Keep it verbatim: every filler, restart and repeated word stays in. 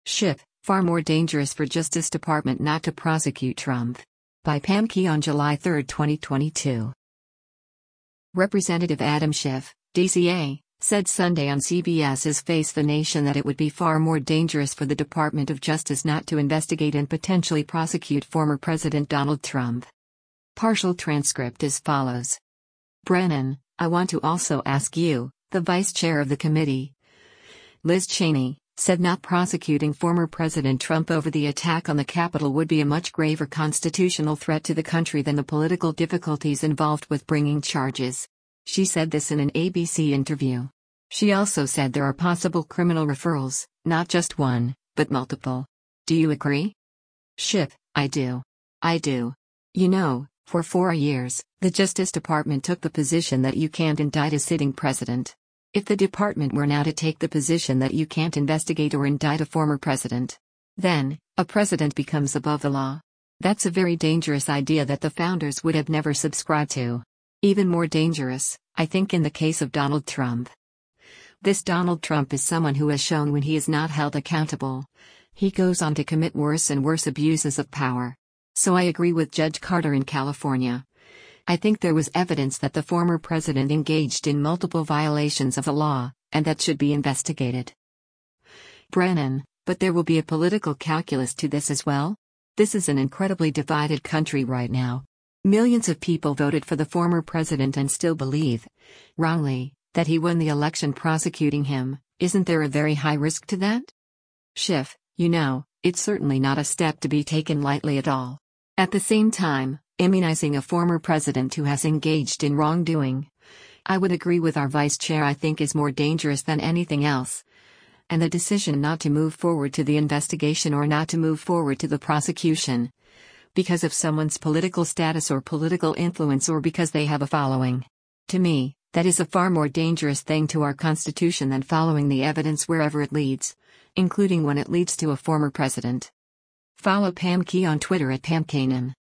Schiff, far more dangerous for Justice Department not to prosecute Trump. By Pam Key on July third, twenty twenty-two. Representative Adam Schiff, D C A, said Sunday on C B S's Face the Nation that it would be far more dangerous for the Department of Justice not to investigate and potentially prosecute former President Donald Trump. Partial transcript as follows. Brennan, I want to also ask you, the Vice Chair of the committee, Liz Cheney, said not prosecuting former President Trump over the attack on the Capitol would be a much graver constitutional threat to the country than the political difficulties involved with bringing charges. She said this in an A B C interview. She also said there are possible criminal referrals, not just one, but multiple. Do you agree? Schiff, I do. I do. You know, for four years, the Justice Department took the position that you can't indict a sitting president. If the department were now to take the position that you can't investigate or indict a former president, then, a president becomes above the law. That's a very dangerous idea that the founders would have never subscribed to. Even more dangerous, I think, in the case of Donald Trump. This Donald Trump is someone who has shown when he is not held accountable, he goes on to commit worse and worse abuses of power. So I agree with Judge Carter in California. I think there was evidence that the former president engaged in multiple violations of the law, and that should be investigated. Brennan, but there will be a political calculus to this as well? This is an incredibly divided country right now. Millions of people voted for the former president and still believe, wrongly, that he won the election prosecuting him. Isn't there a very high risk to that? Schiff, you know, it's certainly not a step to be taken lightly at all. At the same time, immunizing a former president who has engaged in wrongdoing, I would agree with our vice chair, I think is more dangerous than anything else. And the decision not to move forward to the investigation or not to move forward to the prosecution, because of someone's political status or political influence or because they have a following. To me, that is a far more dangerous thing to our Constitution than following the evidence wherever it leads, including when it leads to a former president. Follow Pam Key on Twitter at Pam Kanan.